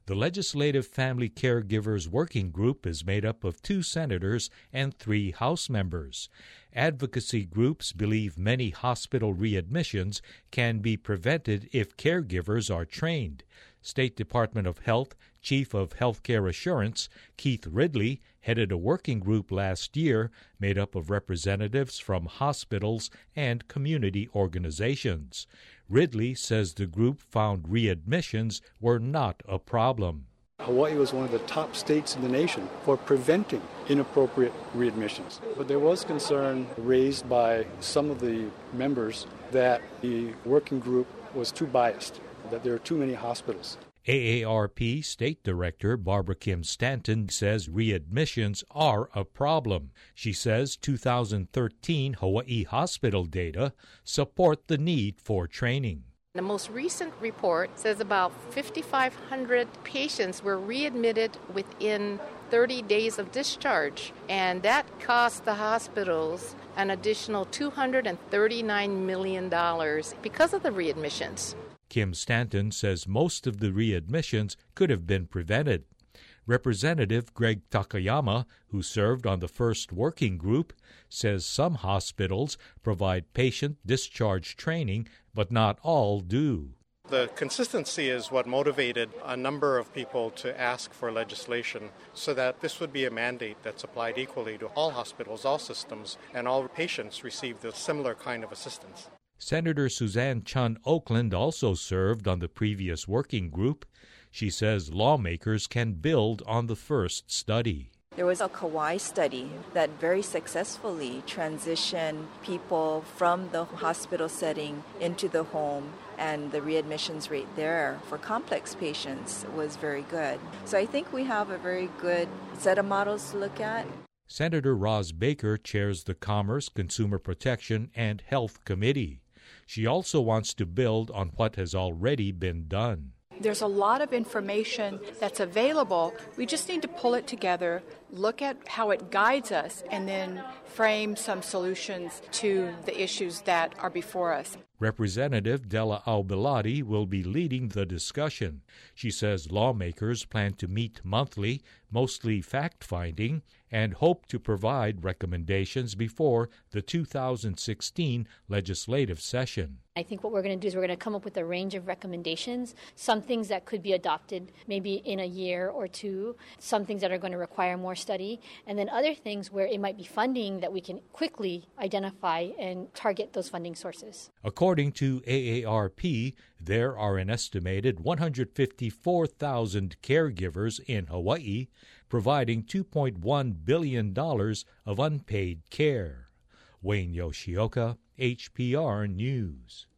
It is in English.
The Legislative Family Caregivers Working Group is made up of 2 senators and 3 House members. Advocacy groups believe many hospital readmissions can be prevented if caregivers are trained. State Department of Health Chief of Healthcare Assurance Keith Ridley headed a working group last year made up of representatives from hospitals and community organizations. Ridley says the group found readmissions were not a problem. Hawaii was one of the top states in the nation for preventing inappropriate readmissions. But there was concern raised by some of the members that the working group was too biased, that there are too many hospitals. AARP State Director Barbara Kim Stanton says readmissions are a problem. She says 2013 Hawaii hospital data support the need for training. The most recent report says about 5,500 patients were readmitted within 30 days of discharge, and that cost the hospitals an additional $239 million because of the readmissions. Kim Stanton says most of the readmissions could have been prevented. Representative Greg Takayama, who served on the first working group, says some hospitals provide patient discharge training, but not all do. The consistency is what motivated a number of people to ask for legislation so that this would be a mandate that's applied equally to all hospitals, all systems, and all patients receive the similar kind of assistance. Senator Suzanne Chun Oakland also served on the previous working group. She says lawmakers can build on the first study. There was a Kauai study that very successfully transitioned people from the hospital setting into the home, and the readmissions rate there for complex patients was very good. So I think we have a very good set of models to look at. Senator Roz Baker chairs the Commerce, Consumer Protection, and Health Committee. She also wants to build on what has already been done. There's a lot of information that's available. We just need to pull it together, look at how it guides us, and then frame some solutions to the issues that are before us. Representative Della Aubelati will be leading the discussion. She says lawmakers plan to meet monthly, mostly fact-finding, and hope to provide recommendations before the 2016 legislative session. I think what we're going to do is we're going to come up with a range of recommendations, some things that could be adopted maybe in a year or two, some things that are going to require more study, and then other things where it might be funding that we can quickly identify and target those funding sources. According to AARP, there are an estimated 154,000 caregivers in Hawaii, providing $2.1 billion of unpaid care. Wayne Yoshioka, HPR News.